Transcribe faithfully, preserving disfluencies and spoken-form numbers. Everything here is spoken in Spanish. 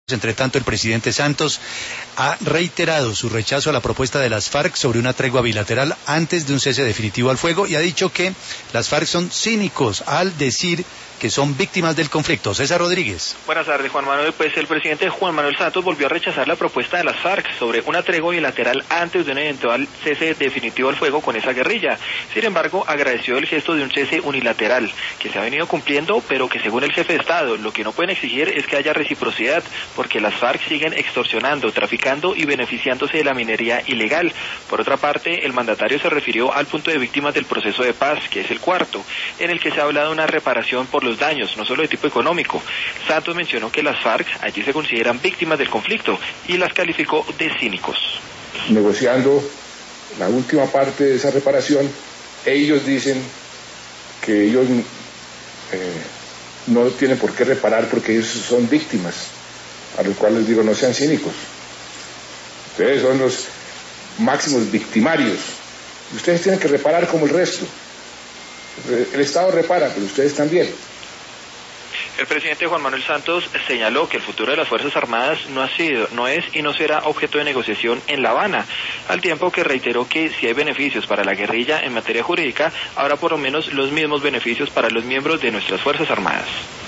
Entre tanto, el presidente Santos ha reiterado su rechazo a la propuesta de las FARC sobre una tregua bilateral antes de un cese definitivo al fuego y ha dicho que las FARC son cínicos al decir que son víctimas del conflicto. César Rodríguez. Buenas tardes, Juan Manuel. Pues el presidente Juan Manuel Santos volvió a rechazar la propuesta de las FARC sobre una tregua bilateral antes de un eventual cese definitivo al fuego con esa guerrilla. Sin embargo, agradeció el gesto de un cese unilateral, que se ha venido cumpliendo, pero que según el jefe de Estado, lo que no pueden exigir es que haya reciprocidad, porque las FARC siguen extorsionando, traficando y beneficiándose de la minería ilegal. Por otra parte, el mandatario se refirió al punto de víctimas del proceso de paz, que es el cuarto, en el que se ha hablado de una reparación por los daños, no solo de tipo económico. Santos mencionó que las FARC allí se consideran víctimas del conflicto y las calificó de cínicos. Negociando la última parte de esa reparación, ellos dicen que ellos eh, no tienen por qué reparar porque ellos son víctimas, a los cuales digo no sean cínicos. Ustedes son los máximos victimarios. Ustedes tienen que reparar como el resto. El Estado repara, pero ustedes también. El presidente Juan Manuel Santos señaló que el futuro de las Fuerzas Armadas no ha sido, no es y no será objeto de negociación en La Habana, al tiempo que reiteró que si hay beneficios para la guerrilla en materia jurídica, habrá por lo menos los mismos beneficios para los miembros de nuestras Fuerzas Armadas.